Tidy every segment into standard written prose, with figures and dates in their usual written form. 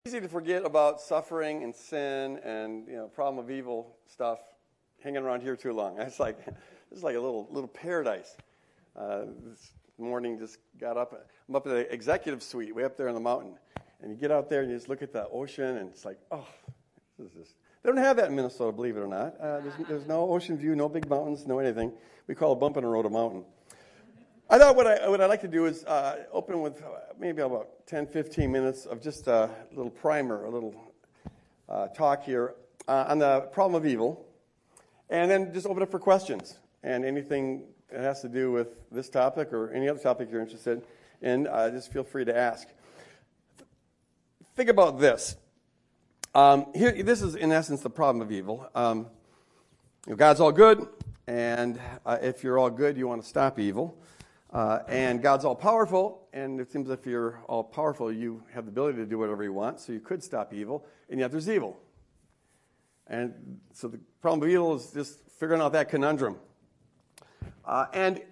Easy to forget about suffering and sin and problem of evil stuff hanging around here too long. It's like a little paradise. This morning just got up. I'm up at the executive suite way up there in the mountain, and you get out there and you just look at the ocean, and it's like, oh, this is this. They don't have that in Minnesota, believe it or not. There's no ocean view, no big mountains, no anything. We call a bump in the road a mountain. I thought what I'd like to do is open with maybe about 10, 15 minutes of just a little primer, a little talk here on the problem of evil, and then just open up for questions and anything that has to do with this topic or any other topic you're interested in, just feel free to ask. Think about this. This is, in essence, the problem of evil. God's all good, and if you're all good, you want to stop evil. And God's all-powerful, and it seems if you're all-powerful, you have the ability to do whatever you want, so you could stop evil, and yet there's evil. And so the problem of evil is just figuring out that conundrum. And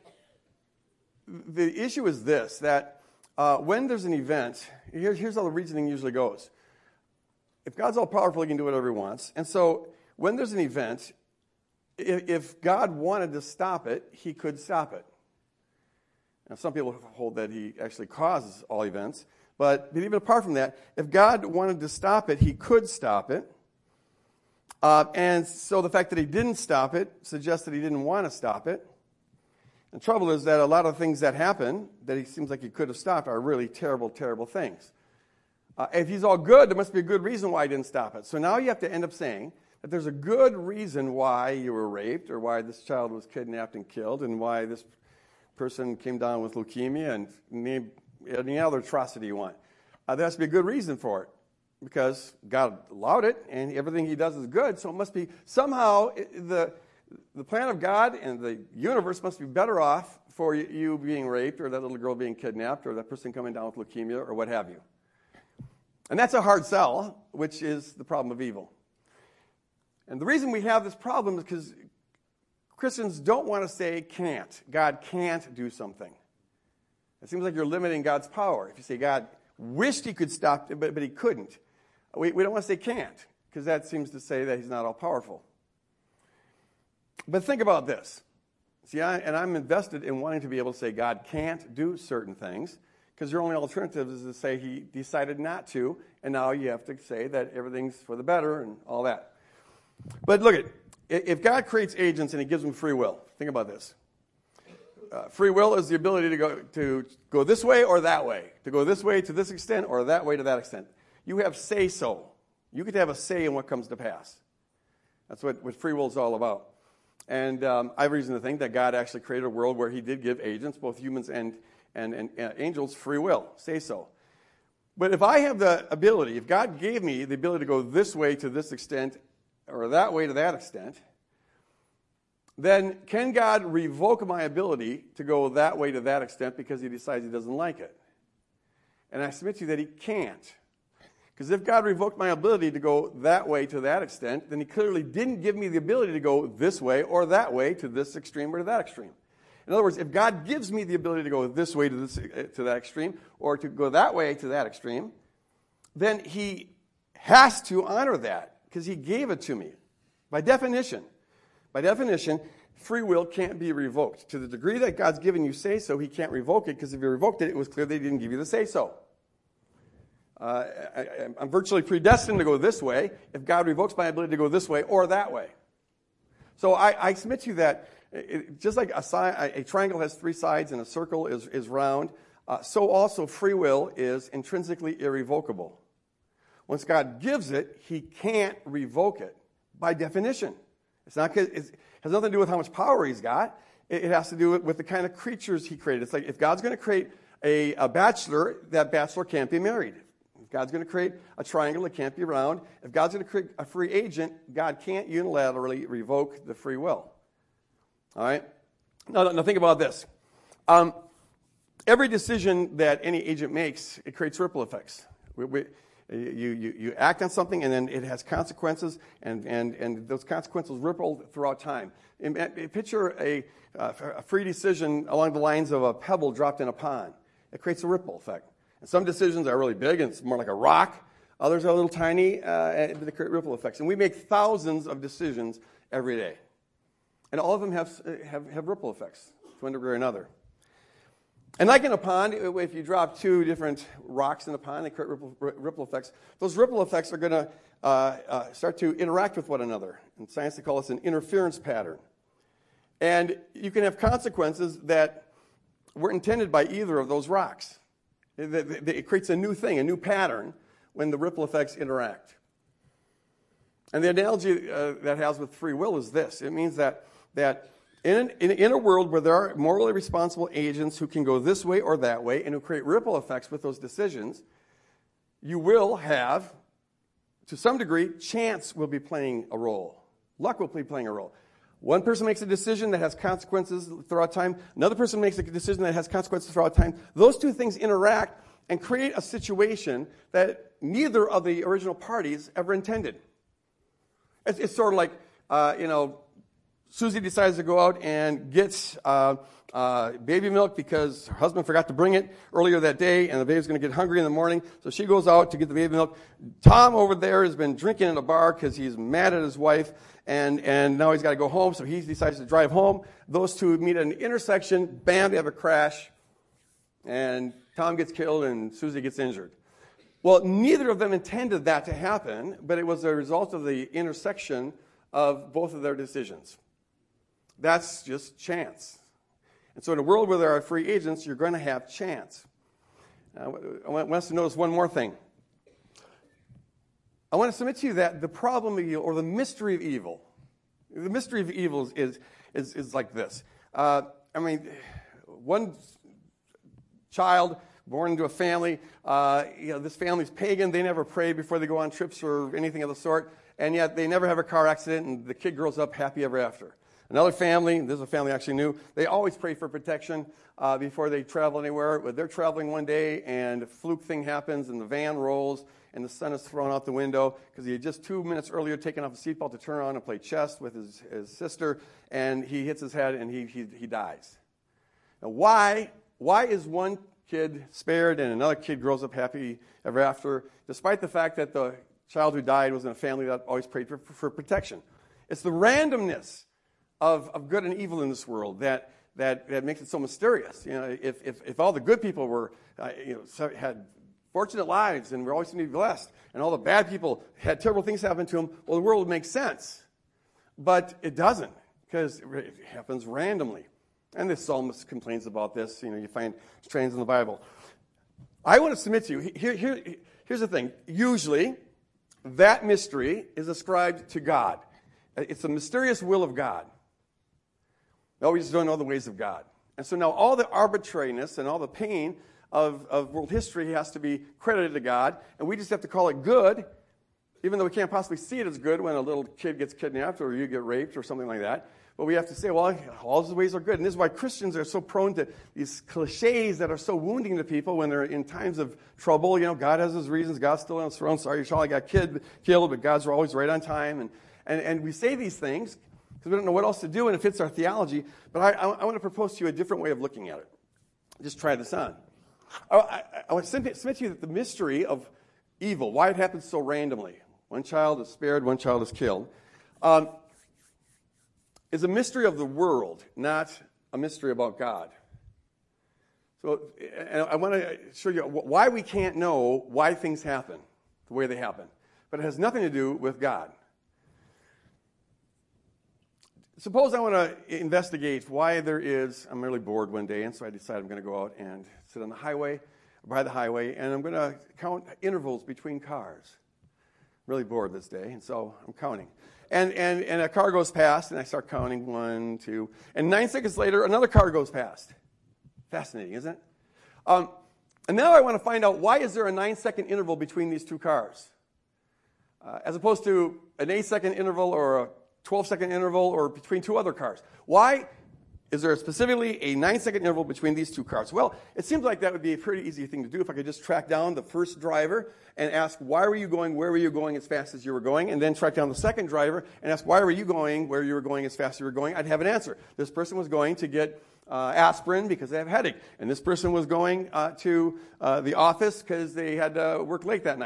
the issue is this, that when there's an event, here's how the reasoning usually goes. If God's all-powerful, he can do whatever he wants. And so when there's an event, if God wanted to stop it, he could stop it. Now, some people hold that he actually causes all events, but even apart from that, if God wanted to stop it, he could stop it. And so the fact that he didn't stop it suggests that he didn't want to stop it. The trouble is that a lot of things that happen that he seems like he could have stopped are really terrible, terrible things. If he's all good, there must be a good reason why he didn't stop it. So now you have to end up saying that there's a good reason why you were raped or why this child was kidnapped and killed and why this person came down with leukemia and any other atrocity you want. There has to be a good reason for it because God allowed it and everything he does is good. So it must be somehow the plan of God and the universe must be better off for you being raped or that little girl being kidnapped or that person coming down with leukemia or what have you. And that's a hard sell, which is the problem of evil. And the reason we have this problem is because Christians don't want to say can't. God can't do something. It seems like you're limiting God's power. If you say God wished he could stop it, but he couldn't. We don't want to say can't, because that seems to say that he's not all-powerful. But think about this. See, I'm invested in wanting to be able to say God can't do certain things, because your only alternative is to say he decided not to, and now you have to say that everything's for the better and all that. But look at if God creates agents and he gives them free will, think about this. Free will is the ability to go this way or that way, to go this way to this extent or that way to that extent. You have say-so. You get to have a say in what comes to pass. That's what free will is all about. And I have reason to think that God actually created a world where he did give agents, both humans and angels, free will, say-so. But if I have the ability, if God gave me the ability to go this way to this extent or that way to that extent, then can God revoke my ability to go that way to that extent because he decides he doesn't like it? And I submit to you that he can't. Because if God revoked my ability to go that way to that extent, then he clearly didn't give me the ability to go this way or that way to this extreme or to that extreme. In other words, if God gives me the ability to go this way to that extreme or to go that way to that extreme, then he has to honor that because he gave it to me. By definition, free will can't be revoked. To the degree that God's given you say-so, he can't revoke it because if he revoked it, it was clear that he didn't give you the say-so. I'm virtually predestined to go this way if God revokes my ability to go this way or that way. So I submit to you that just like a triangle has three sides and a circle is round, so also free will is intrinsically irrevocable. Once God gives it, he can't revoke it by definition. It has nothing to do with how much power he's got. It has to do with the kind of creatures he created. It's like if God's going to create a bachelor, that bachelor can't be married. If God's going to create a triangle, it can't be round. If God's going to create a free agent, God can't unilaterally revoke the free will. All right? Now think about this. Every decision that any agent makes, it creates ripple effects. You act on something, and then it has consequences, and those consequences ripple throughout time. Picture a free decision along the lines of a pebble dropped in a pond. It creates a ripple effect. And some decisions are really big, and it's more like a rock. Others are a little tiny, but they create ripple effects. And we make thousands of decisions every day. And all of them have ripple effects to one degree or another. And like in a pond, if you drop two different rocks in a pond, they create ripple effects. Those ripple effects are going to start to interact with one another. In science, they call this an interference pattern. And you can have consequences that weren't intended by either of those rocks. It creates a new thing, a new pattern, when the ripple effects interact. And the analogy that has with free will is this. It means that in a world where there are morally responsible agents who can go this way or that way and who create ripple effects with those decisions, you will have, to some degree, chance will be playing a role. Luck will be playing a role. One person makes a decision that has consequences throughout time. Another person makes a decision that has consequences throughout time. Those two things interact and create a situation that neither of the original parties ever intended. It's sort of like, Susie decides to go out and gets baby milk because her husband forgot to bring it earlier that day, and the baby's going to get hungry in the morning. So she goes out to get the baby milk. Tom over there has been drinking in a bar because he's mad at his wife, and now he's got to go home, so he decides to drive home. Those two meet at an intersection. Bam, they have a crash, and Tom gets killed and Susie gets injured. Well, neither of them intended that to happen, but it was a result of the intersection of both of their decisions. That's just chance. And so in a world where there are free agents, you're going to have chance. I want us to notice one more thing. I want to submit to you that the problem of evil, or the mystery of evil is like this. One child born into a family, this family's pagan. They never pray before they go on trips or anything of the sort, and yet they never have a car accident, and the kid grows up happy ever after. Another family, this is a family I actually knew, they always pray for protection before they travel anywhere. But they're traveling one day, and a fluke thing happens, and the van rolls, and the son is thrown out the window because he had just 2 minutes earlier taken off a seatbelt to turn around and play chess with his sister, and he hits his head, and he dies. Now, why is one kid spared and another kid grows up happy ever after, despite the fact that the child who died was in a family that always prayed for protection? It's the randomness of good and evil in this world that makes it so mysterious. If all the good people were, had fortunate lives and were always going to be blessed, and all the bad people had terrible things happen to them, well, the world would make sense. But it doesn't, because it happens randomly. And the psalmist complains about this. You find strains in the Bible. I want to submit to you, here's the thing. Usually, that mystery is ascribed to God. It's the mysterious will of God. No, we just don't know the ways of God. And so now all the arbitrariness and all the pain of world history has to be credited to God, and we just have to call it good, even though we can't possibly see it as good when a little kid gets kidnapped or you get raped or something like that. But we have to say, well, all those ways are good. And this is why Christians are so prone to these cliches that are so wounding to people when they're in times of trouble. God has his reasons. God's still on his throne. Sorry, Charlie got killed, but God's always right on time. And we say these things because we don't know what else to do, and it fits our theology. But I want to propose to you a different way of looking at it. Just try this on. I want to submit to you that the mystery of evil, why it happens so randomly, one child is spared, one child is killed, is a mystery of the world, not a mystery about God. So I want to show you why we can't know why things happen the way they happen. But it has nothing to do with God. Suppose I want to investigate why I'm really bored one day, and so I decide I'm going to go out and sit on the highway, by the highway, and I'm going to count intervals between cars. I'm really bored this day, and so I'm counting. And a car goes past, and I start counting 1, 2, and 9 seconds later, another car goes past. Fascinating, isn't it? And now I want to find out, why is there a 9-second interval between these two cars? As opposed to an 8-second interval or a 12-second interval or between two other cars. Why is there specifically a 9-second interval between these two cars? Well, it seems like that would be a pretty easy thing to do if I could just track down the first driver and ask, why were you going, where were you going as fast as you were going? And then track down the second driver and ask, why were you going, where you were going as fast as you were going? I'd have an answer. This person was going to get aspirin because they have a headache. And this person was going to the office because they had to work late that night.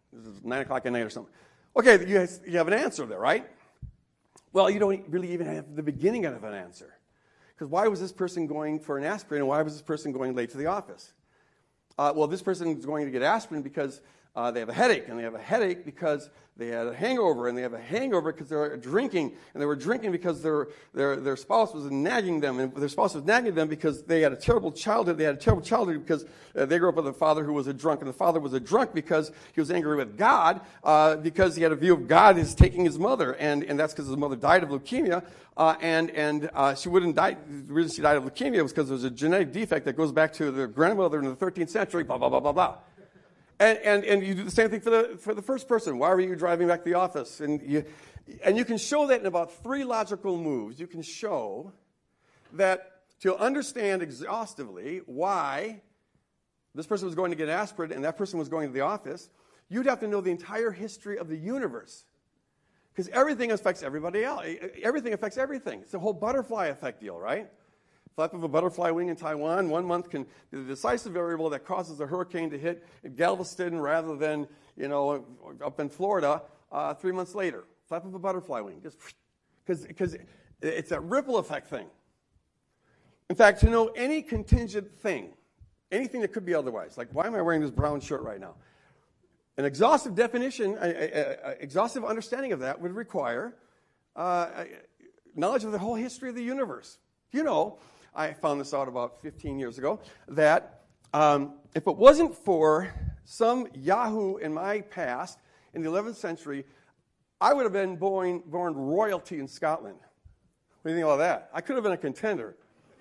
This is 9 o'clock at night or something. Okay, you have an answer there, right? Well, you don't really even have the beginning of an answer. Because why was this person going for an aspirin, and why was this person going late to the office? Well, this person is going to get aspirin because they have a headache, and they have a headache because they had a hangover, and they have a hangover because they're drinking, and they were drinking because their spouse was nagging them, and their spouse was nagging them because they had a terrible childhood. They had a terrible childhood because they grew up with a father who was a drunk, and the father was a drunk because he was angry with God, because he had a view of God as taking his mother, and that's because his mother died of leukemia, and she wouldn't die. The reason she died of leukemia was because there was a genetic defect that goes back to their grandmother in the 13th century, blah, blah, blah, blah, blah. And you do the same thing for the first person. Why were you driving back to the office? And you can show that in about 3 logical moves. You can show that to understand exhaustively why this person was going to get aspirin and that person was going to the office, you'd have to know the entire history of the universe. Because everything affects everybody else. Everything affects everything. It's the whole butterfly effect deal, right? Flap of a butterfly wing in Taiwan, 1 month can be the decisive variable that causes a hurricane to hit Galveston rather than, up in Florida 3 months later. Flap of a butterfly wing, just because it's that ripple effect thing. In fact, to know any contingent thing, anything that could be otherwise, like why am I wearing this brown shirt right now? An exhaustive definition, exhaustive understanding of that would require knowledge of the whole history of the universe. I found this out about 15 years ago, that if it wasn't for some Yahoo in my past, in the 11th century, I would have been born royalty in Scotland. What do you think about that? I could have been a contender.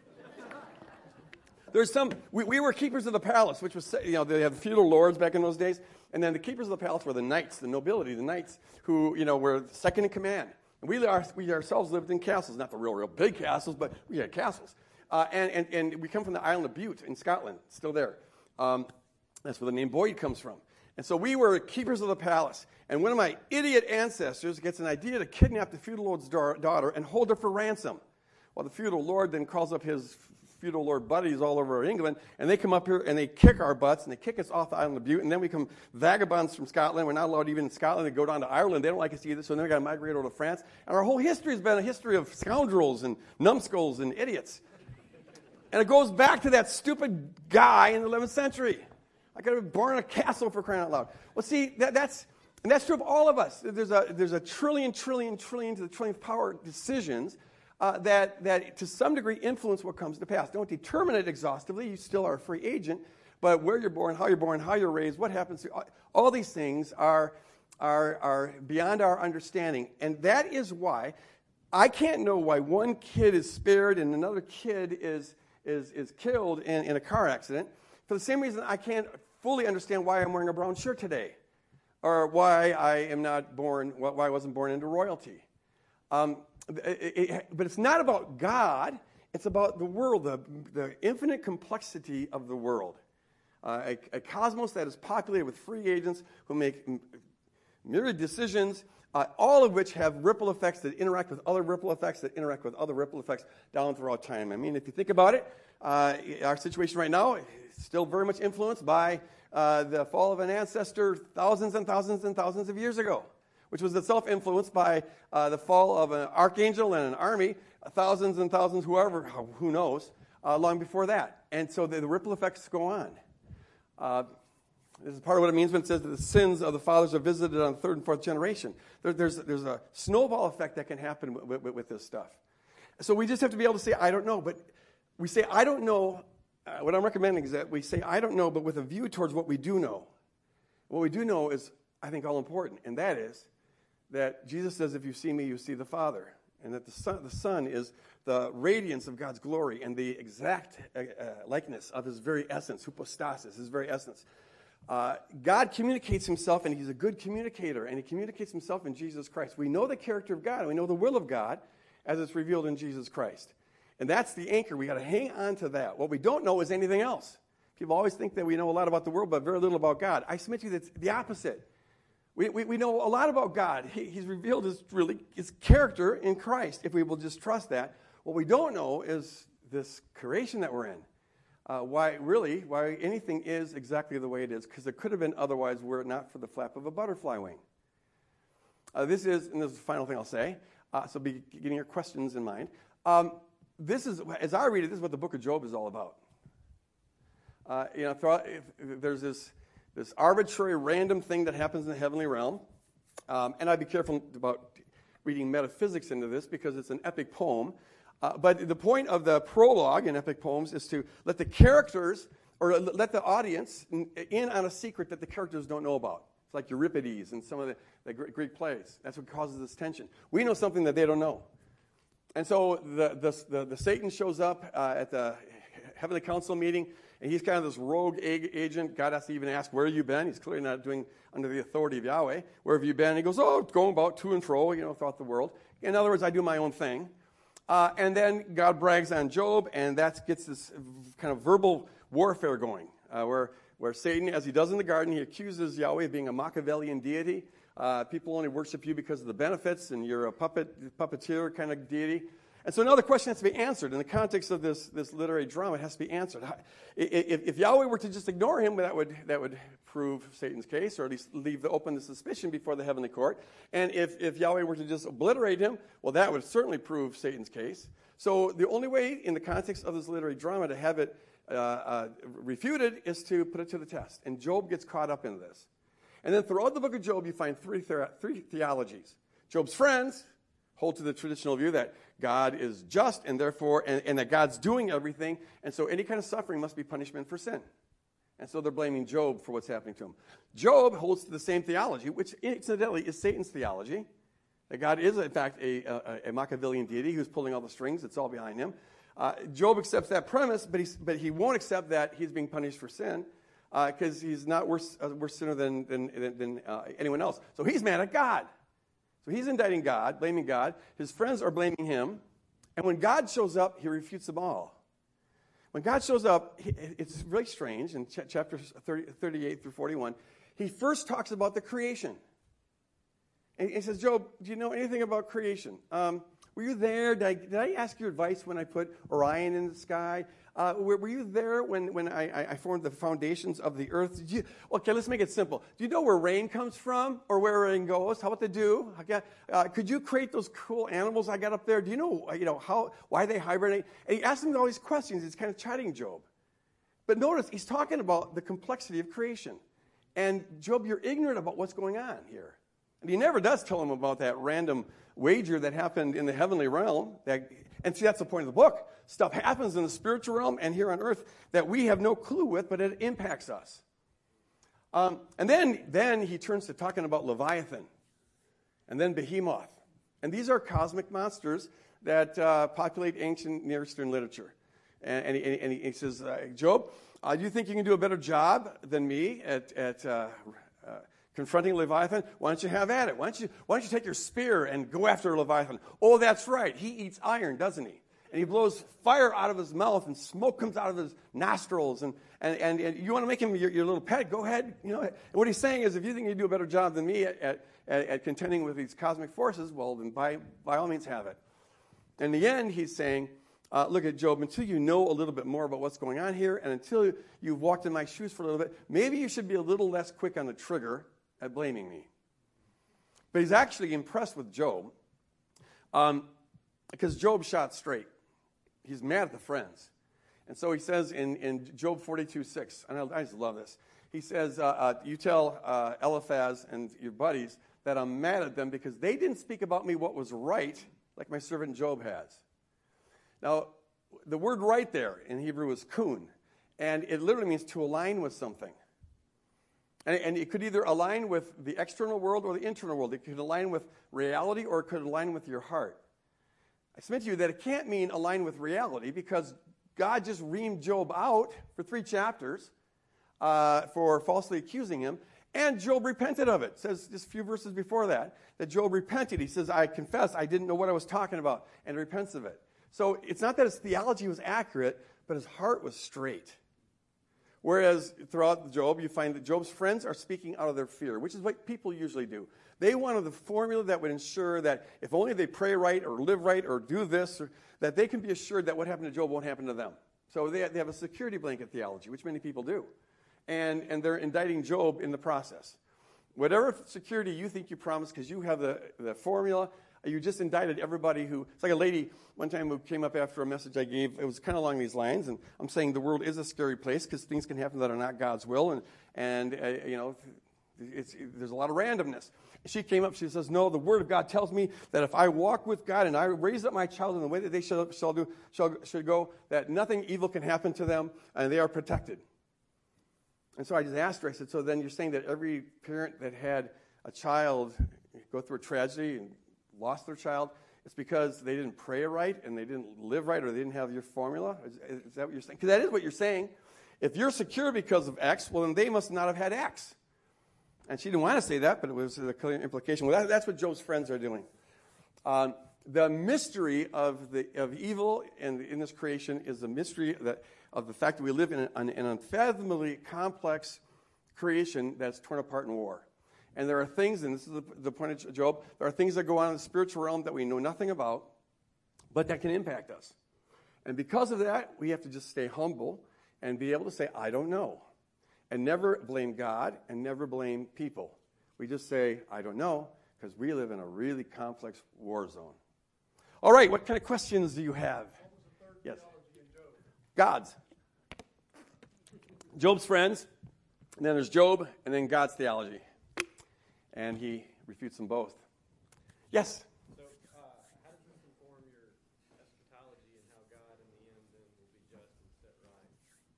We were keepers of the palace, which was, they had feudal lords back in those days, and then the keepers of the palace were the knights, the nobility, the knights who, were second in command. And we ourselves lived in castles, not the real big castles, but we had castles. And we come from the island of Bute in Scotland, still there. That's where the name Boyd comes from. And so we were keepers of the palace. And one of my idiot ancestors gets an idea to kidnap the feudal lord's daughter and hold her for ransom. Well, the feudal lord then calls up his feudal lord buddies all over England, and they come up here and they kick our butts and they kick us off the island of Bute, and then we come vagabonds from Scotland. We're not allowed even in Scotland to go down to Ireland. They don't like us either, so then we got to migrate over to France. And our whole history has been a history of scoundrels and numbskulls and idiots. And it goes back to that stupid guy in the 11th century. I could have been born in a castle, for crying out loud. Well, see, that's true of all of us. There's a trillion to the trillionth power decisions that to some degree influence what comes to pass. Don't determine it exhaustively. You still are a free agent. But where you're born, how you're raised, what happens to all these things are beyond our understanding. And that is why I can't know why one kid is spared and another kid is killed in a car accident. For the same reason I can't fully understand why I'm wearing a brown shirt today, or why I wasn't born into royalty. But it's not about God. It's about the world, the infinite complexity of the world. A cosmos that is populated with free agents who make myriad decisions, all of which have ripple effects that interact with other ripple effects that interact with other ripple effects down throughout time. I mean, if you think about it, our situation right now is still very much influenced by the fall of an ancestor thousands and thousands and thousands of years ago, which was itself influenced by the fall of an archangel and an army, thousands and thousands, who knows, long before that. And so the ripple effects go on. This is part of what it means when it says that the sins of the fathers are visited on the third and fourth generation. There's a snowball effect that can happen with this stuff. So we just have to be able to say, I don't know. But we say, I don't know. What I'm recommending is that we say, I don't know, but with a view towards what we do know. What we do know is, I think, all important. And that is that Jesus says, if you see me, you see the Father. And that the Son is the radiance of God's glory and the exact likeness of his very essence, hypostasis, his very essence. God communicates himself, and he's a good communicator, and he communicates himself in Jesus Christ. We know the character of God, and we know the will of God as it's revealed in Jesus Christ. And that's the anchor. We got to hang on to that. What we don't know is anything else. People always think that we know a lot about the world, but very little about God. I submit to you that it's the opposite. We know a lot about God. He's revealed his character in Christ, if we will just trust that. What we don't know is this creation that we're in. why anything is exactly the way it is, because it could have been otherwise were it not for the flap of a butterfly wing. This is the final thing I'll say, so be getting your questions in mind. This is, as I read it, this is what the book of Job is all about. There's this arbitrary, random thing that happens in the heavenly realm, and I'd be careful about reading metaphysics into this because it's an epic poem. But the point of the prologue in epic poems is to let the characters, or let the audience in on a secret that the characters don't know about. It's like Euripides and some of the Greek plays. That's what causes this tension. We know something that they don't know. And so the Satan shows up at the heavenly council meeting, and he's kind of this rogue agent. God has to even ask, where have you been? He's clearly not doing under the authority of Yahweh. Where have you been? And he goes, going about to and fro, throughout the world. In other words, I do my own thing. And then God brags on Job, and that gets this kind of verbal warfare going, where Satan, as he does in the garden, he accuses Yahweh of being a Machiavellian deity. People only worship you because of the benefits, and you're a puppeteer kind of deity. And so now the question has to be answered. In the context of this literary drama, it has to be answered. If Yahweh were to just ignore him, that would prove Satan's case, or at least leave open the suspicion before the heavenly court. And if Yahweh were to just obliterate him, well, that would certainly prove Satan's case. So the only way in the context of this literary drama to have it refuted is to put it to the test. And Job gets caught up in this. And then throughout the book of Job, you find three theologies. Job's friends hold to the traditional view that God is just, and therefore, and that God's doing everything, and so any kind of suffering must be punishment for sin. And so they're blaming Job for what's happening to him. Job holds to the same theology, which incidentally is Satan's theology, that God is, in fact, a Machiavellian deity who's pulling all the strings. It's all behind him. Job accepts that premise, but he won't accept that he's being punished for sin, because he's not worse sinner than anyone else. So he's mad at God. So he's indicting God, blaming God. His friends are blaming him. And when God shows up, he refutes them all. When God shows up, it's really strange. In chapters 38 through 41, he first talks about the creation. And he says, Job, do you know anything about creation? Were you there? Did I ask your advice when I put Orion in the sky? Were you there when I formed the foundations of the earth? Okay, let's make it simple. Do you know where rain comes from or where rain goes? How about the dew? Could you create those cool animals I got up there? Do you know why they hibernate? And he asks him all these questions. He's kind of chiding Job. But notice, he's talking about the complexity of creation. And Job, you're ignorant about what's going on here. And he never does tell him about that random wager that happened in the heavenly realm. And see, that's the point of the book. Stuff happens in the spiritual realm and here on earth that we have no clue with, but it impacts us. And then he turns to talking about Leviathan and then Behemoth. And these are cosmic monsters that populate ancient Near Eastern literature. And he says, Job, do you think you can do a better job than me at confronting Leviathan? Why don't you have at it? Why don't you take your spear and go after Leviathan? Oh, that's right. He eats iron, doesn't he? And he blows fire out of his mouth, and smoke comes out of his nostrils. And you want to make him your little pet? Go ahead. And what he's saying is, if you think you do a better job than me at contending with these cosmic forces, well, then by all means have it. In the end, he's saying, look at Job, until you know a little bit more about what's going on here, and until you've walked in my shoes for a little bit, maybe you should be a little less quick on the trigger at blaming me. But he's actually impressed with Job because Job shot straight. He's mad at the friends. And so he says in Job 42:6, and I just love this. He says, you tell Eliphaz and your buddies that I'm mad at them because they didn't speak about me what was right like my servant Job has. Now, the word right there in Hebrew is kun, and it literally means to align with something. And it could either align with the external world or the internal world. It could align with reality or it could align with your heart. I submit to you that it can't mean align with reality because God just reamed Job out for 3 chapters for falsely accusing him, and Job repented of it. It says just a few verses before that Job repented. He says, I confess I didn't know what I was talking about, and repents of it. So it's not that his theology was accurate, but his heart was straight. Whereas throughout Job, you find that Job's friends are speaking out of their fear, which is what people usually do. They wanted the formula that would ensure that if only they pray right or live right or do this, or that they can be assured that what happened to Job won't happen to them. So they have a security blanket theology, which many people do. And they're indicting Job in the process. Whatever security you think you promised because you have the formula, you just indicted everybody who, it's like a lady one time who came up after a message I gave. It was kind of along these lines, and I'm saying the world is a scary place because things can happen that are not God's will, and there's a lot of randomness. She came up, she says, no, the Word of God tells me that if I walk with God and I raise up my child in the way that they should go, that nothing evil can happen to them, and they are protected. And so I just asked her, I said, so then you're saying that every parent that had a child go through a tragedy and lost their child, it's because they didn't pray right and they didn't live right or they didn't have your formula? Is that what you're saying? Because that is what you're saying. If you're secure because of X, well, then they must not have had X. And she didn't want to say that, but it was a clear implication. Well, that's what Job's friends are doing. The mystery of evil in this creation is the mystery of the fact that we live in an unfathomably complex creation that's torn apart in war. And there are things, and this is the point of Job, there are things that go on in the spiritual realm that we know nothing about, but that can impact us. And because of that, we have to just stay humble and be able to say, I don't know. And never blame God and never blame people. We just say, I don't know, because we live in a really complex war zone. All right, what kind of questions do you have? What was the third yes. theology in Job? God's. Job's friends, and then there's Job, and then God's theology. And he refutes them both. Yes? So, how does this inform your eschatology and how God in the end then will be just and set right?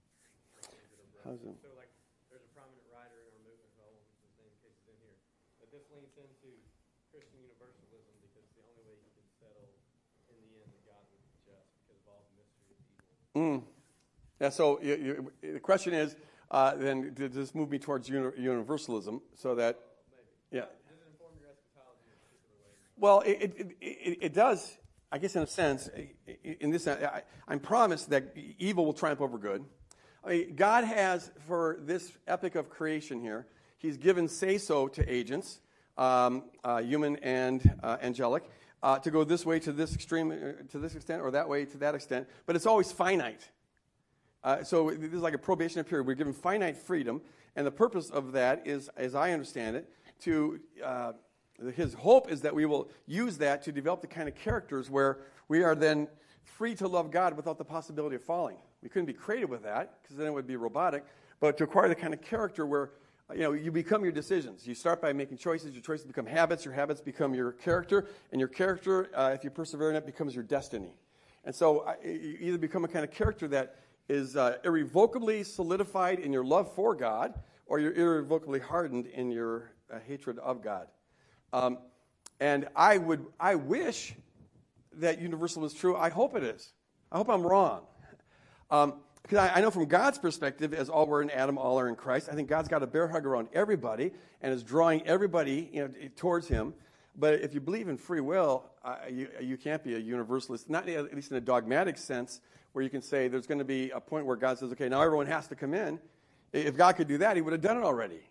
How's it? So, like, there's a prominent writer in our movement, well, the same cases in here, that this leans into Christian universalism because it's the only way you can settle in the end that God will be just because of all the mystery of evil. Yeah, so the question is, then does this move me towards universalism so that... Yeah. Does it inform your eschatology in a particular way? Well, it does, I guess, in a sense. In this, I'm promised that evil will triumph over good. I mean, God has, for this epic of creation here, He's given say-so to agents, human and angelic, to go this way to this extreme, to this extent, or that way to that extent. But it's always finite. So this is like a probationary period. We're given finite freedom, and the purpose of that is, as I understand it, his hope is that we will use that to develop the kind of characters where we are then free to love God without the possibility of falling. We couldn't be creative with that because then it would be robotic, but to acquire the kind of character where you become your decisions. You start by making choices. Your choices become habits. Your habits become your character, and your character, if you persevere in it, becomes your destiny. And so you either become a kind of character that is irrevocably solidified in your love for God, or you're irrevocably hardened in your hatred of God. And I wish that universalism is true. I hope it is. I hope I'm wrong. Because I know from God's perspective, as all were in Adam, all are in Christ, I think God's got a bear hug around everybody and is drawing everybody towards Him. But if you believe in free will, you can't be a universalist, not at least in a dogmatic sense, where you can say there's going to be a point where God says, okay, now everyone has to come in. If God could do that, He would have done it already.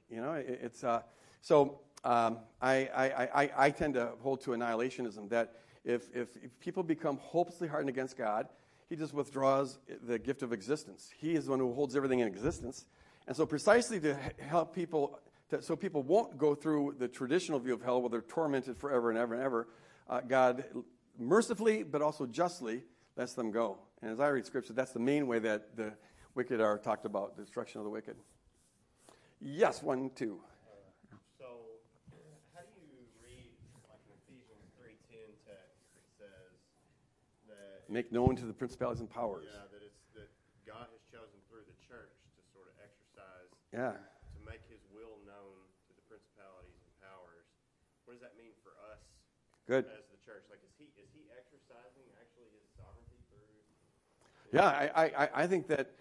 I tend to hold to annihilationism, that if people become hopelessly hardened against God, He just withdraws the gift of existence. He is the one who holds everything in existence. And so precisely to help people, so people won't go through the traditional view of hell where they're tormented forever and ever and ever, God mercifully but also justly lets them go. And as I read Scripture, that's the main way that the wicked are talked about, the destruction of the wicked. Yes, 1, 2. So, how do you read, like in Ephesians 3:10 text, it says that... Make known to the principalities and powers. Yeah, that God has chosen through the church to sort of exercise, to make His will known to the principalities and powers. What does that mean for us Good. as the church? Like, is he exercising actually His sovereignty through... Yeah, I think that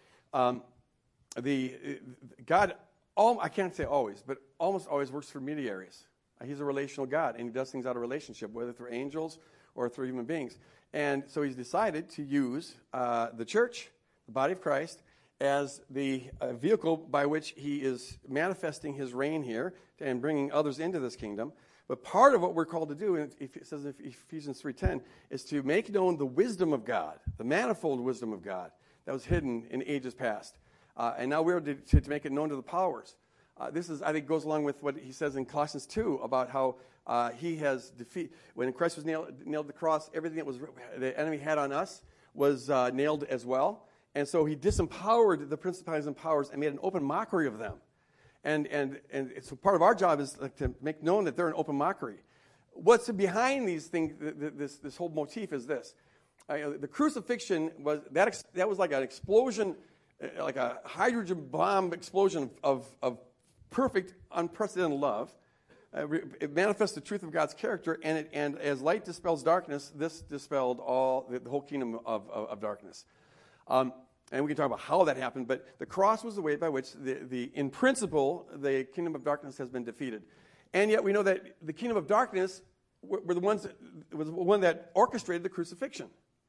God, I can't say always, but almost always works through mediaries. He's a relational God, and He does things out of relationship, whether through angels or through human beings. And so He's decided to use the church, the body of Christ, as the vehicle by which He is manifesting His reign here and bringing others into this kingdom. But part of what we're called to do, and it says in Ephesians 3:10, is to make known the wisdom of God, the manifold wisdom of God, that was hidden in ages past. And now we're to make it known to the powers. This is, I think, goes along with what he says in Colossians 2 about how he has defeated. When Christ was nailed to the cross, everything that was the enemy had on us was nailed as well. And so he disempowered the principalities and powers and made an open mockery of them. And so part of our job is to make known that they're an open mockery. What's behind these things, this whole motif is this. The crucifixion was, that was like an explosion, like a hydrogen bomb explosion of perfect, unprecedented love. It manifests the truth of God's character, and as light dispels darkness, this dispelled the whole kingdom of darkness. And we can talk about how that happened, but the cross was the way by which, in principle, the kingdom of darkness has been defeated. And yet we know that the kingdom of darkness was the one that orchestrated the crucifixion.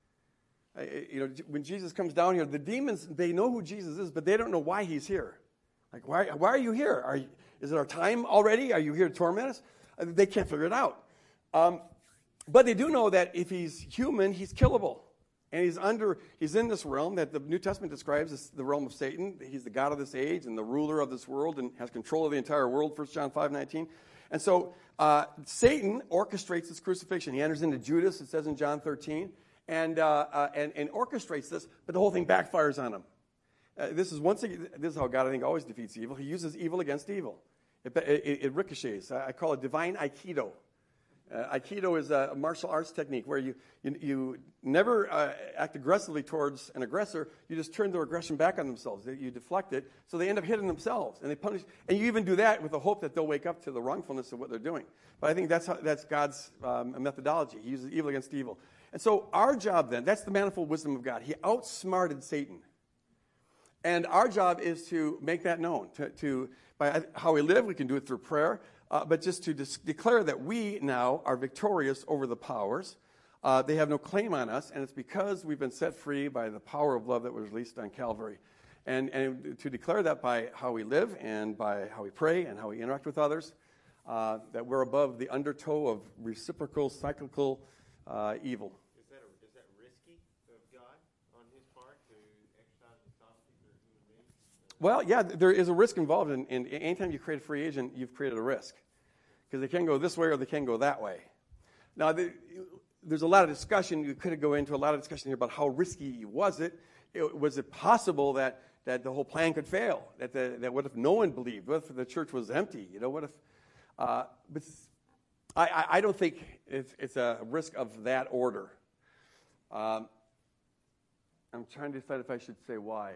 When Jesus comes down here, the demons, they know who Jesus is, but they don't know why he's here. Like, why are you here? Is it our time already? Are you here to torment us? They can't figure it out. But they do know that if he's human, he's killable. And he's in this realm that the New Testament describes as the realm of Satan. He's the god of this age and the ruler of this world and has control of the entire world, 1 John 5:19. And so Satan orchestrates this crucifixion. He enters into Judas, it says in John 13, and orchestrates this, but the whole thing backfires on him. This is how God, I think, always defeats evil. He uses evil against evil. It ricochets. I call it divine Aikido. Aikido is a martial arts technique where you never act aggressively towards an aggressor. You just turn their aggression back on themselves. You deflect it, so they end up hitting themselves, and they punish. And you even do that with the hope that they'll wake up to the wrongfulness of what they're doing. But I think that's God's methodology. He uses evil against evil. And so our job then, that's the manifold wisdom of God. He outsmarted Satan. And our job is to make that known. By how we live, we can do it through prayer. But just to declare that we now are victorious over the powers. They have no claim on us, and it's because we've been set free by the power of love that was released on Calvary. And to declare that by how we live and by how we pray and how we interact with others, that we're above the undertow of reciprocal, cyclical evil. Is that risky of God on his part to exercise the sovereignty for human beings? Well, yeah, there is a risk involved, and anytime you create a free agent, you've created a risk. Because they can go this way or they can go that way. Now, there's a lot of discussion. You could go into a lot of discussion here about how risky was it. Was it possible that the whole plan could fail? That what if no one believed? What if the church was empty? What if? But I don't think it's a risk of that order. I'm trying to decide if I should say why.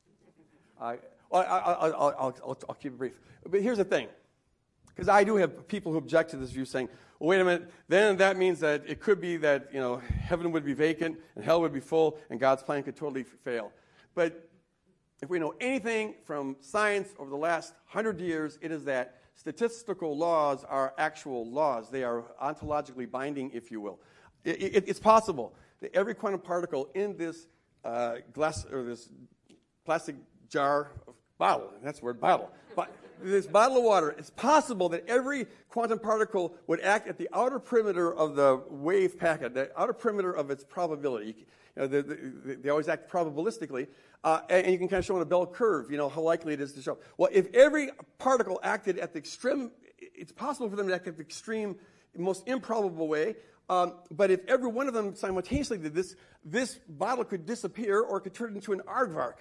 I'll keep it brief. But here's the thing. Because I do have people who object to this view saying, well, wait a minute, then that means that it could be that, heaven would be vacant and hell would be full and God's plan could totally fail. But if we know anything from science over the last 100 years, it is that statistical laws are actual laws. They are ontologically binding, if you will. It's possible that every quantum particle in this glass or this plastic jar, bottle, that's the word, bottle, but this bottle of water, it's possible that every quantum particle would act at the outer perimeter of the wave packet, the outer perimeter of its probability. They always act probabilistically, and you can kind of show in a bell curve, how likely it is to show. Well, if every particle acted at the extreme, it's possible for them to act at the extreme, most improbable way, but if every one of them simultaneously did this bottle could disappear or it could turn into an aardvark.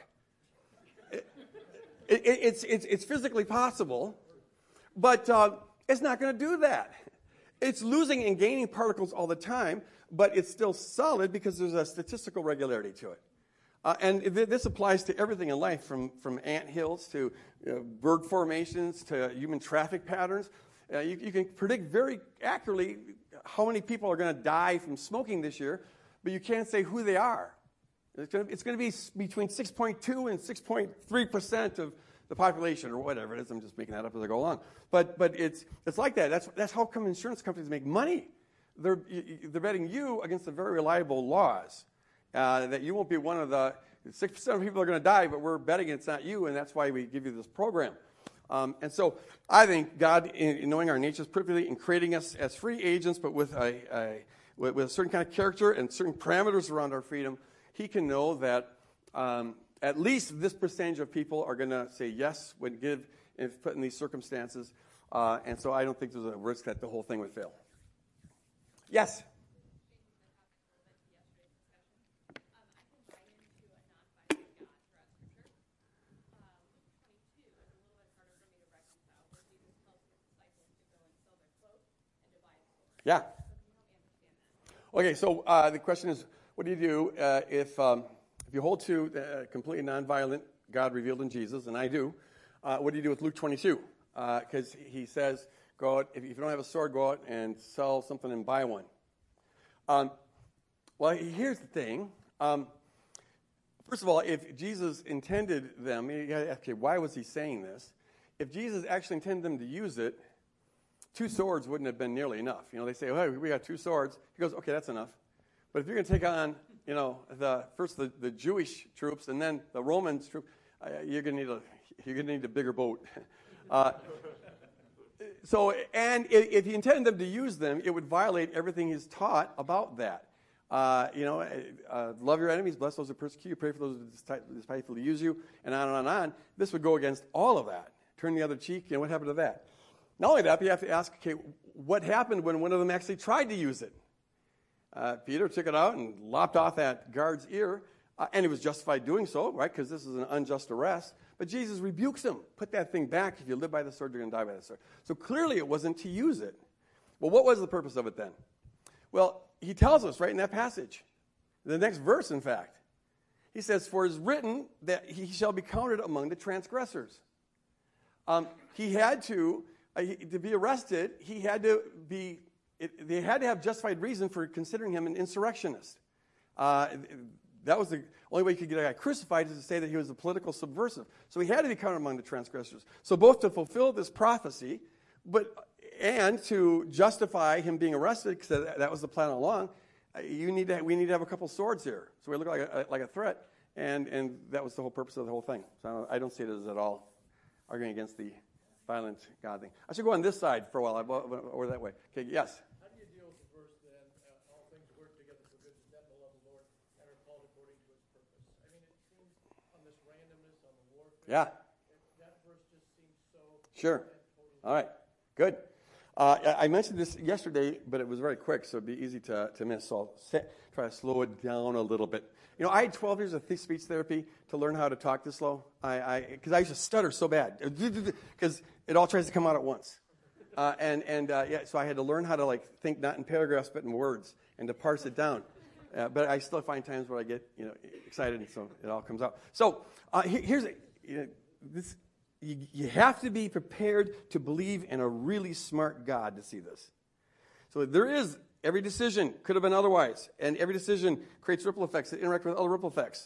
It's physically possible, but it's not going to do that. It's losing and gaining particles all the time, but it's still solid because there's a statistical regularity to it. And this applies to everything in life, from anthills to bird formations to human traffic patterns. You can predict very accurately how many people are going to die from smoking this year, but you can't say who they are. It's going to be between 6.2 and 6.3% of the population, or whatever it is. I'm just making that up as I go along. But it's like that. That's how come insurance companies make money. They're betting you against the very reliable laws that you won't be one of the 6% of people are going to die, but we're betting it's not you, and that's why we give you this program. And so I think God, in knowing our natures perfectly, in creating us as free agents, but with a certain kind of character and certain parameters around our freedom, He can know that at least this percentage of people are going to say yes when give if put in these circumstances. And so I don't think there's a risk that the whole thing would fail. Yes? Yeah. Okay, so the question is, what do you do if you hold to the completely nonviolent God revealed in Jesus, and I do, what do you do with Luke 22? Because he says, go out, if you don't have a sword, go out and sell something and buy one. Well, here's the thing. First of all, if Jesus intended them, you got to ask, okay, why was he saying this? If Jesus actually intended them to use it, 2 swords wouldn't have been nearly enough. You know, they say, oh, hey, we got 2 swords. He goes, okay, that's enough. But if you're going to take on, you know, first the Jewish troops and then the Romans troops, you're going to need a bigger boat. And if he intended them to use them, it would violate everything he's taught about that. Love your enemies, bless those who persecute you, pray for those who despitefully use you, and on and on and on. This would go against all of that. Turn the other cheek, what happened to that? Not only that, but you have to ask, okay, what happened when one of them actually tried to use it? Peter took it out and lopped off that guard's ear, and he was justified doing so, right, because this is an unjust arrest. But Jesus rebukes him. Put that thing back. If you live by the sword, you're going to die by the sword. So clearly it wasn't to use it. Well, what was the purpose of it then? Well, he tells us right in that passage. The next verse, in fact. He says, for it is written that he shall be counted among the transgressors. He had to be arrested, they had to have justified reason for considering him an insurrectionist. That was the only way you could get a guy crucified, is to say that he was a political subversive. So he had to be counted among the transgressors. So both to fulfill this prophecy, and to justify him being arrested, because that was the plan all along, we need to have a couple swords here. So we look like a threat, and that was the whole purpose of the whole thing. So I don't see it as at all arguing against the violent God thing. I should go on this side for a while, or that way. Okay, yes? How do you deal with the verse then, all things work together for good to them that love the Lord and are called according to his purpose? I mean, it seems on this randomness, on the warfare. Yeah. That verse just seems so... Sure. All right. Good. I mentioned this yesterday, but it was very quick, so it'd be easy to miss. So I'll try to slow it down a little bit. You know, I had 12 years of speech therapy to learn how to talk this slow. Because I used to stutter so bad, because it all tries to come out at once. So I had to learn how to think not in paragraphs but in words, and to parse it down. But I still find times where I get excited, and so it all comes out. So here's this. You have to be prepared to believe in a really smart God to see this. So there is, every decision could have been otherwise, and every decision creates ripple effects that interact with other ripple effects.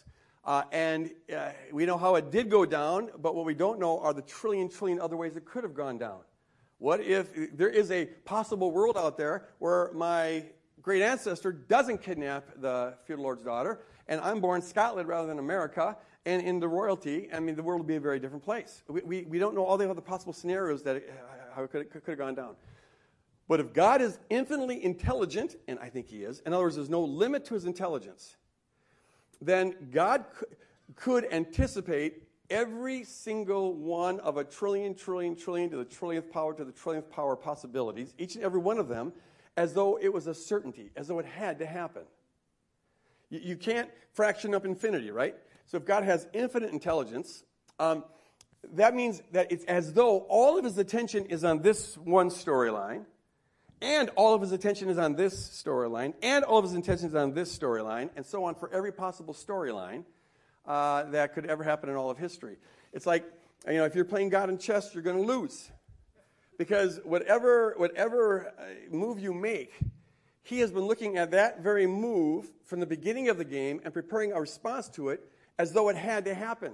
We know how it did go down, but what we don't know are the trillion other ways it could have gone down. What if there is a possible world out there where my great ancestor doesn't kidnap the feudal lord's daughter, and I'm born in Scotland rather than America, and into royalty? I mean, the world would be a very different place. We don't know all the other possible scenarios how it could have gone down. But if God is infinitely intelligent, and I think he is, in other words, there's no limit to his intelligence, then God could anticipate every single one of a trillion to the trillionth power possibilities, each and every one of them, as though it was a certainty, as though it had to happen. You can't fraction up infinity, right? So if God has infinite intelligence, that means that it's as though all of his attention is on this one storyline, and all of his attention is on this storyline, and all of his attention is on this storyline, and so on for every possible storyline that could ever happen in all of history. It's like, if you're playing God in chess, you're going to lose. Because whatever move you make, he has been looking at that very move from the beginning of the game and preparing a response to it as though it had to happen.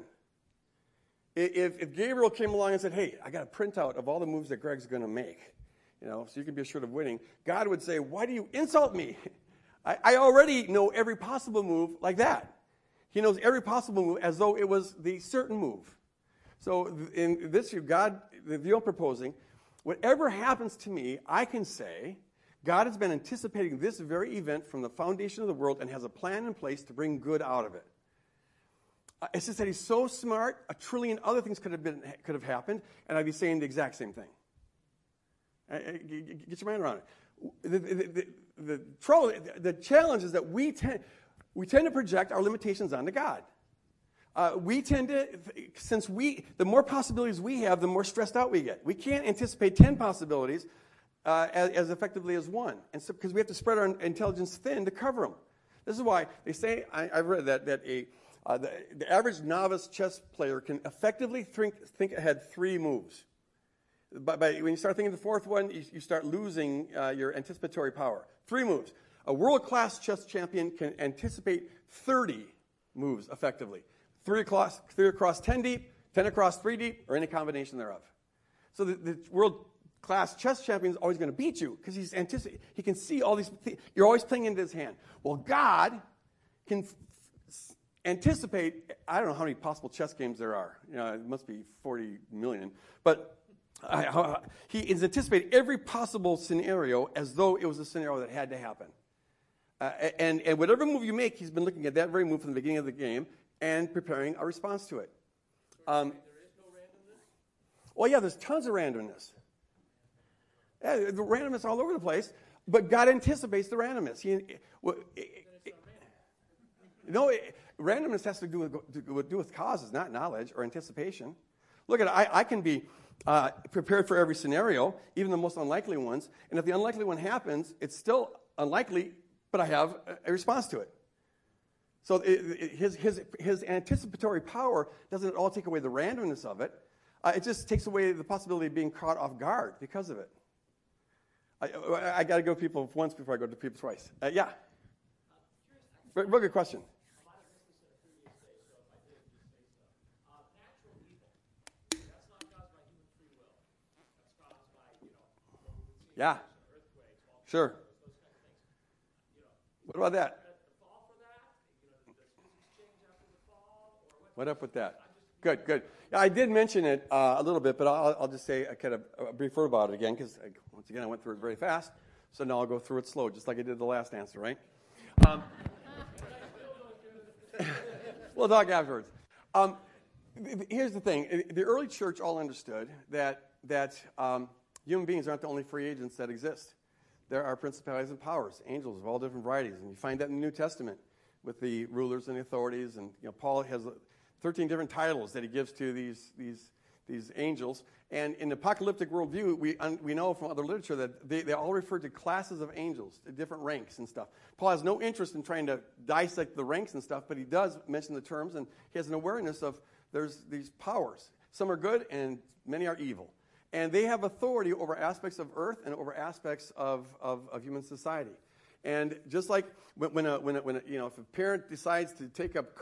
If Gabriel came along and said, hey, I got a printout of all the moves that Greg's going to make, so you can be assured of winning, God would say, why do you insult me? I already know every possible move like that. He knows every possible move as though it was the certain move. So in this view, God, the view I'm proposing, whatever happens to me, I can say, God has been anticipating this very event from the foundation of the world and has a plan in place to bring good out of it. It's just that he's so smart, a trillion other things could have happened, and I'd be saying the exact same thing. Get your mind around it. The trouble, the challenge is that we tend to project our limitations onto God. We tend to, the more possibilities we have, the more stressed out we get. We can't anticipate 10 possibilities as effectively as one, and so because we have to spread our intelligence thin to cover them. This is why they say, I've read that the average novice chess player can effectively think ahead 3 moves. But when you start thinking the 4th one, you start losing your anticipatory power. 3 moves. A world-class chess champion can anticipate 30 moves effectively. 3 across 10 deep, 10 across 3 deep, or any combination thereof. So the world-class chess champion is always going to beat you because he can see all these things. You're always playing into his hand. Well, God can anticipate, I don't know how many possible chess games there are. It must be 40 million. But he is anticipating every possible scenario as though it was a scenario that had to happen. And whatever move you make, he's been looking at that very move from the beginning of the game and preparing a response to it. There is no randomness? Well, yeah, there's tons of randomness. Yeah, the randomness all over the place, but God anticipates the randomness. Randomness has to do with causes, not knowledge or anticipation. Look at it. I can be prepared for every scenario, even the most unlikely ones, and if the unlikely one happens, it's still unlikely, but I have a response to it. So his anticipatory power doesn't at all take away the randomness of it. It just takes away the possibility of being caught off guard because of it. I got to go to people once before I go to people twice. Yeah. Real good question. Yeah. Sure. What about that? What up with that? Good. Yeah, I did mention it a little bit, but I'll just say kind of a brief word about it again, because once again I went through it very fast, so now I'll go through it slow, just like I did the last answer, right? We'll talk afterwards. Here's the thing: the early church all understood that human beings aren't the only free agents that exist. There are principalities and powers, angels of all different varieties, and you find that in the New Testament with the rulers and the authorities. And Paul has 13 different titles that he gives to these angels. And in the apocalyptic worldview, we know from other literature that they all refer to classes of angels, to different ranks and stuff. Paul has no interest in trying to dissect the ranks and stuff, but he does mention the terms, and he has an awareness of there's these powers. Some are good, and many are evil. And they have authority over aspects of earth and over aspects of human society. And just like when if a parent decides to take up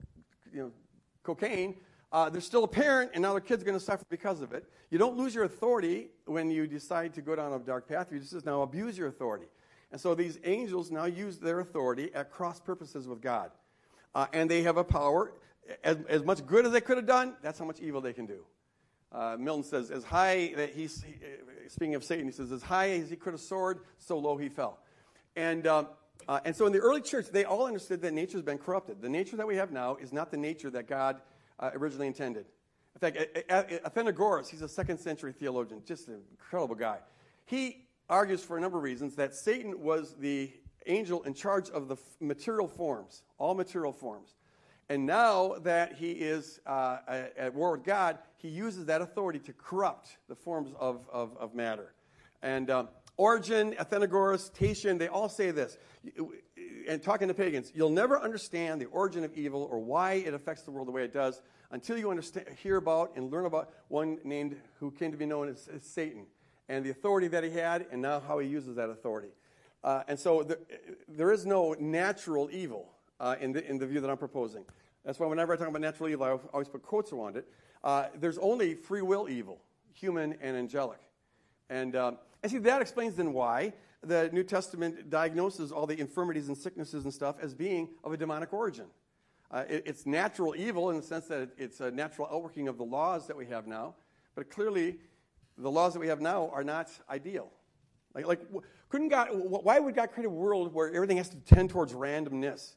cocaine, they're still a parent, and now their kid's going to suffer because of it. You don't lose your authority when you decide to go down a dark path. You just now abuse your authority. And so these angels now use their authority at cross purposes with God. And they have a power, as much good as they could have done, that's how much evil they can do. Milton says, as high that speaking of Satan, he says, as high as he could have soared, so low he fell. And so in the early church, they all understood that nature has been corrupted. The nature that we have now is not the nature that God originally intended. In fact, Athenagoras, he's a 2nd century theologian, just an incredible guy. He argues for a number of reasons that Satan was the angel in charge of the material forms, all material forms. And now that he is at war with God, he uses that authority to corrupt the forms of matter. And Origen, Athenagoras, Tatian, they all say this. And talking to pagans, you'll never understand the origin of evil or why it affects the world the way it does until you hear about and learn about one named who came to be known as Satan and the authority that he had and now how he uses that authority. And so there is no natural evil in the view that I'm proposing. That's why whenever I talk about natural evil, I always put quotes around it. There's only free will evil, human and angelic. And see, that explains then why the New Testament diagnoses all the infirmities and sicknesses and stuff as being of a demonic origin. It's natural evil in the sense that it's a natural outworking of the laws that we have now, but clearly the laws that we have now are not ideal. Why would God create a world where everything has to tend towards randomness?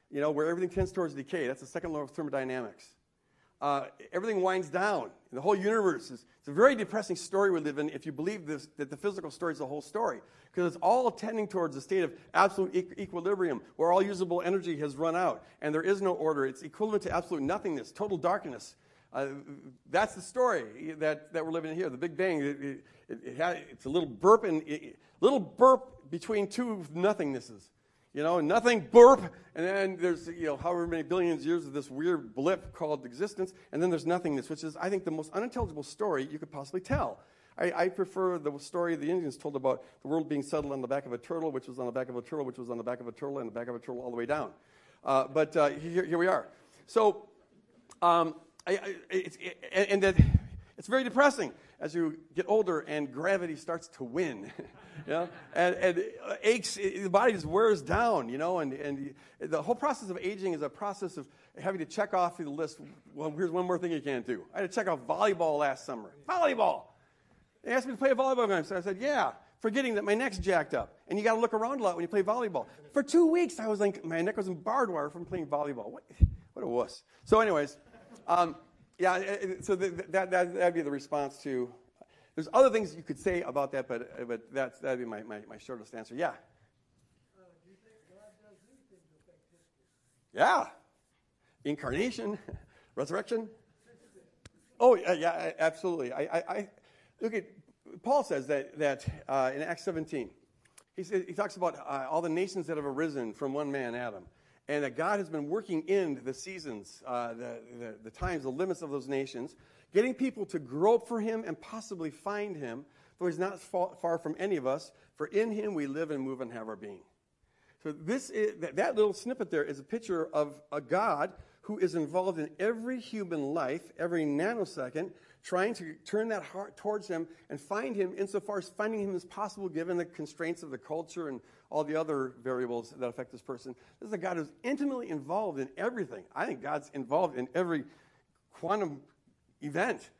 where everything tends towards decay. That's the second law of thermodynamics. Everything winds down. The whole universe it's a very depressing story we live in if you believe this, that the physical story is the whole story. Because it's all tending towards a state of absolute equilibrium where all usable energy has run out and there is no order. It's equivalent to absolute nothingness, total darkness. That's the story that we're living in here. The Big Bang, it's a little burp, between two nothingnesses. Nothing, burp, and then there's, however many billions of years of this weird blip called existence, and then there's nothingness, which is, I think, the most unintelligible story you could possibly tell. I prefer the story the Indians told about the world being settled on the back of a turtle, which was on the back of a turtle, which was on the back of a turtle, and the back of a turtle all the way down. But here we are. So, it's very depressing as you get older and gravity starts to win, and aches, the body just wears down, and the whole process of aging is a process of having to check off the list. Well, here's one more thing you can't do. I had to check off volleyball last summer. Volleyball! They asked me to play a volleyball game, so I said, yeah, forgetting that my neck's jacked up, and you got to look around a lot when you play volleyball. For 2 weeks, I was like, my neck was in barbed wire from playing volleyball. What a wuss. So anyways, so that'd be the response to. There's other things you could say about that, but that'd be my shortest answer. Yeah. Do you think God does anything to affect history? Yeah. Incarnation, resurrection. Oh yeah, absolutely. I look at Paul says that in Acts 17, he talks about all the nations that have arisen from one man, Adam. And that God has been working in the seasons, the times, the limits of those nations, getting people to grope for him and possibly find him, though he's not far from any of us, for in him we live and move and have our being. So that little snippet there is a picture of a God who is involved in every human life, every nanosecond, trying to turn that heart towards him and find him insofar as finding him is possible given the constraints of the culture and all the other variables that affect this person. This is a God who's intimately involved in everything. I think God's involved in every quantum event.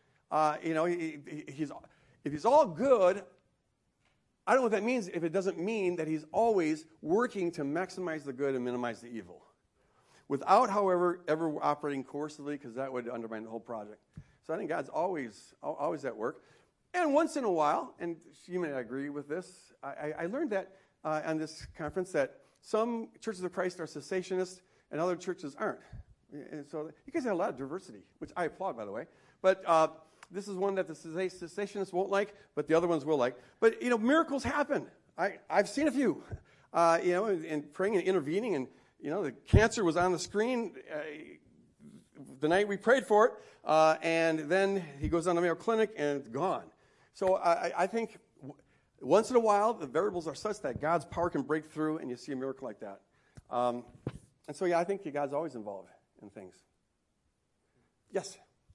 If he's all good, I don't know what that means if it doesn't mean that he's always working to maximize the good and minimize the evil. Without, however, ever operating coercively, because that would undermine the whole project. So I think God's always at work. And once in a while, and you may not agree with this, I learned that on this conference that some churches of Christ are cessationists and other churches aren't. And so you guys have a lot of diversity, which I applaud, by the way. But this is one that the cessationists won't like, but the other ones will like. But, miracles happen. I've seen a few, and praying and intervening. And, the cancer was on the screen the night we prayed for it. And then he goes on to Mayo Clinic, and it's gone. So I think once in a while, the variables are such that God's power can break through, and you see a miracle like that. And so, I think God's always involved in things. Yes?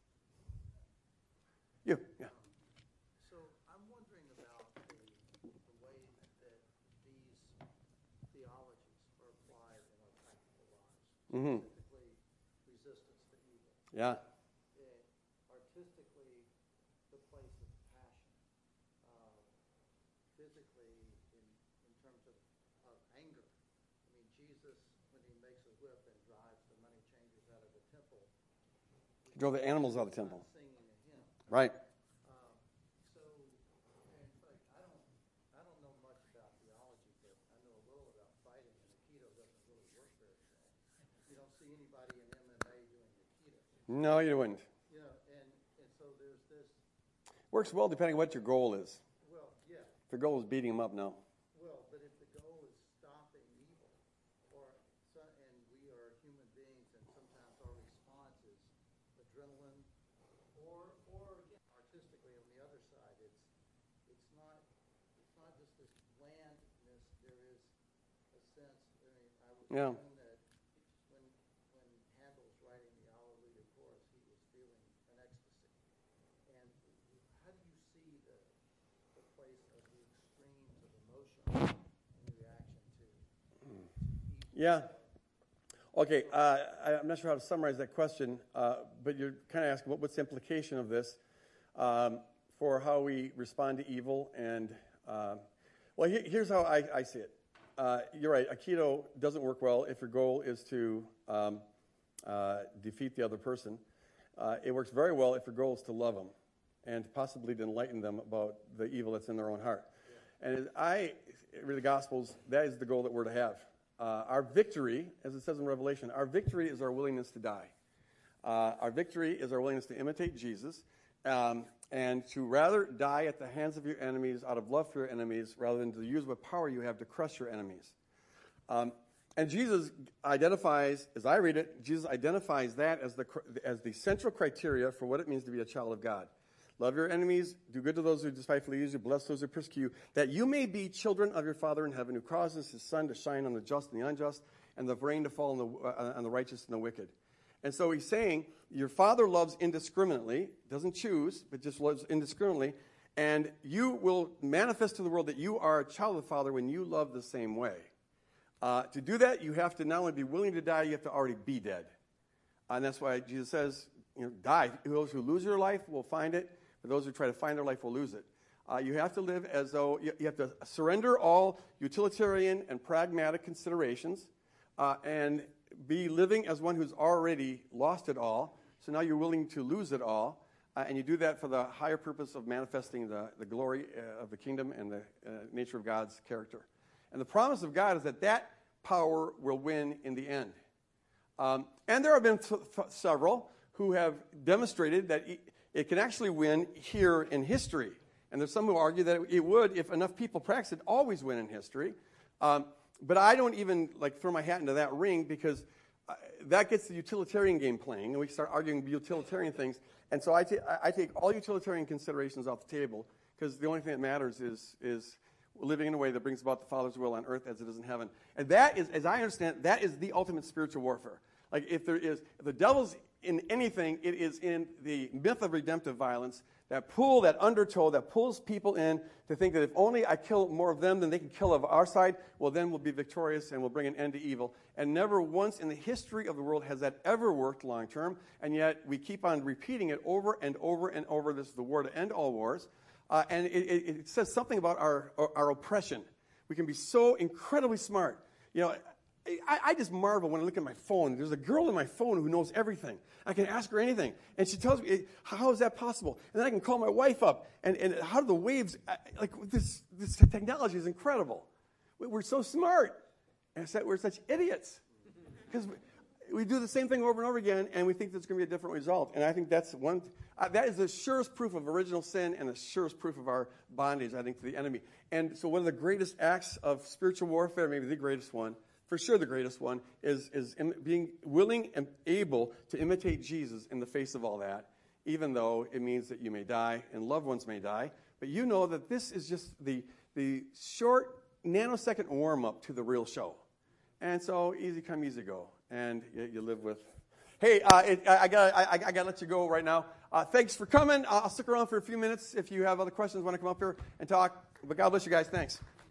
You, yeah. So I'm wondering about the way that these theologies are applied in our practical lives, specifically resistance to evil. Yeah. Artistically, the place of passion. Physically, in terms of anger. I mean, Jesus, when he makes a whip and drives the money changers out of the temple, He drove the animals out of the temple. singing a hymn. Right. So, and like, I don't know much about theology, but I know a little about fighting, and Aikido doesn't really work very well. You don't see anybody in MMA doing Aikido. No, you wouldn't. And so there's this. Works well depending on what your goal is. Well, yeah. If your goal is beating them up, no. Well, but if the goal is stopping evil, and we are human beings, and sometimes our response is adrenaline, or again, artistically on the other side, it's not just this blandness. There is a sense. I mean, I would assume that when Handel's writing the Alleluia chorus, he was feeling an ecstasy. And how do you see the place of the extremes of emotion in reaction to evil? Yeah. Okay, I'm not sure how to summarize that question, but you're kind of asking what's the implication of this for how we respond to evil. And, well, here's how I see it. you're right. Aikido doesn't work well if your goal is to defeat the other person. It works very well if your goal is to love them and possibly to enlighten them about the evil that's in their own heart. Yeah. And as I read the Gospels, that is the goal that we're to have. Our victory, as it says in Revelation, our victory is our willingness to die. Our victory is our willingness to imitate Jesus and to rather die at the hands of your enemies out of love for your enemies rather than to use what power you have to crush your enemies. And Jesus identifies, as I read it, Jesus identifies that as the central criteria for what it means to be a child of God. Love your enemies, do good to those who despitefully use you, bless those who persecute you, that you may be children of your Father in heaven, who causes his sun to shine on the just and the unjust, and the rain to fall on the righteous and the wicked. And so he's saying, your Father loves indiscriminately, doesn't choose, but just loves indiscriminately, and you will manifest to the world that you are a child of the Father when you love the same way. To do that, you have to not only be willing to die, you have to already be dead. And that's why Jesus says, die. Those who lose your life will find it, but those who try to find their life will lose it. You have to live as though you have to surrender all utilitarian and pragmatic considerations and be living as one who's already lost it all. So now you're willing to lose it all. And you do that for the higher purpose of manifesting the glory of the kingdom and the nature of God's character. And the promise of God is that power will win in the end. And there have been several who have demonstrated that it can actually win here in history. And there's some who argue that it would, if enough people practice it, always win in history. But I don't even throw my hat into that ring because that gets the utilitarian game playing, and we start arguing utilitarian things. And so I take all utilitarian considerations off the table because the only thing that matters is living in a way that brings about the Father's will on earth as it is in heaven. And that is, as I understand, that is the ultimate spiritual warfare. Like if the devil's in anything, it is in the myth of redemptive violence, that undertow that pulls people in to think that if only I kill more of them than they can kill of our side, well, then we'll be victorious and we'll bring an end to evil. And never once in the history of the world has that ever worked long term, and yet we keep on repeating it over and over and over. This is the war to end all wars. And it says something about our oppression. We can be so incredibly smart. I just marvel when I look at my phone. There's a girl in my phone who knows everything. I can ask her anything, and she tells me, how is that possible? And then I can call my wife up, and how do the waves, this technology is incredible. We're so smart, and we're such idiots. Because we do the same thing over and over again, and we think there's going to be a different result. And I think that is the surest proof of original sin and the surest proof of our bondage, I think, to the enemy. And so one of the greatest acts of spiritual warfare, maybe the greatest one, for sure the greatest one, is being willing and able to imitate Jesus in the face of all that, even though it means that you may die and loved ones may die. But you know that this is just the short nanosecond warm-up to the real show. And so easy come, easy go. And you live with... Hey, I gotta let you go right now. Thanks for coming. I'll stick around for a few minutes if you have other questions, want to come up here and talk. But God bless you guys. Thanks.